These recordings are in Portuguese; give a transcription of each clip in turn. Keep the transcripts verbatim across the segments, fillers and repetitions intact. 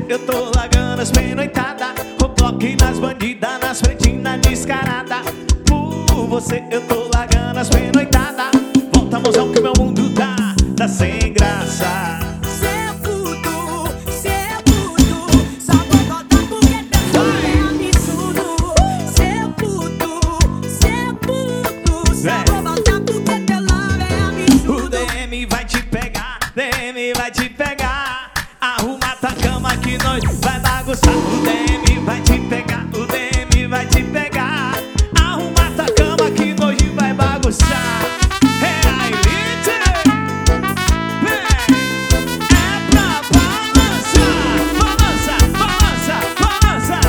eu tô largando as penoitadas, Roblox nas bandidas, nas frentinas descarada. Por você eu tô largando as penoitadas. Volta, mozão, que meu mundo tá, tá sem graça. Cê é puto, cê é puto, só vou voltar porque teu nome é absurdo. Cê é puto, cê é puto, só É. vou voltar porque teu nome é absurdo. O D M vai te pegar, D M vai te pegar. Arruma tua cama que nós vai bagunçar. O D M vai te pegar, o D M vai te pegar. Arruma tua cama que nós vai bagunçar. É a elite, vem, é pra balançar, balança, balança,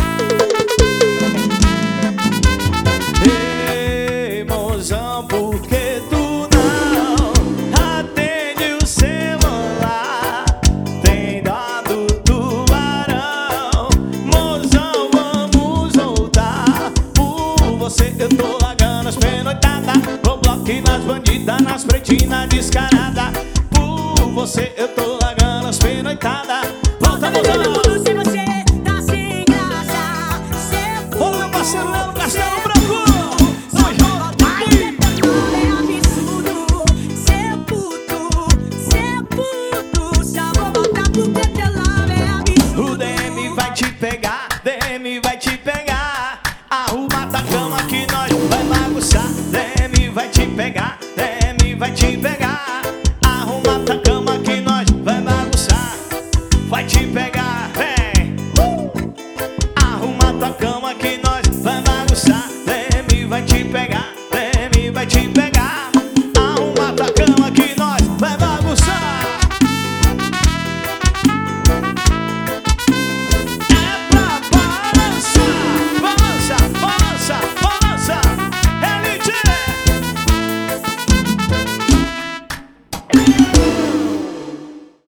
balança. Ei, mozão, por que tu não atende o celular? Tem dó do tubarão, mozão, vamos voltar. Por você eu tô largando as penoitadas, Roblox nas bandidas, nas pretinas descarada. Por você eu tô